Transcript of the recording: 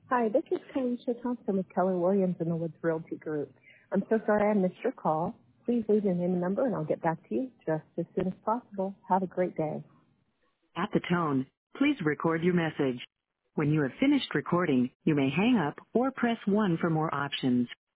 Hi, this is Kalisha Thompson with Keller Williams in the Woods Realty Group. I'm so sorry I missed your call. Please leave your name and number and I'll get back to you just as soon as possible. Have a great day. At the tone, please record your message. When you have finished recording, you may hang up or press 1 for more options.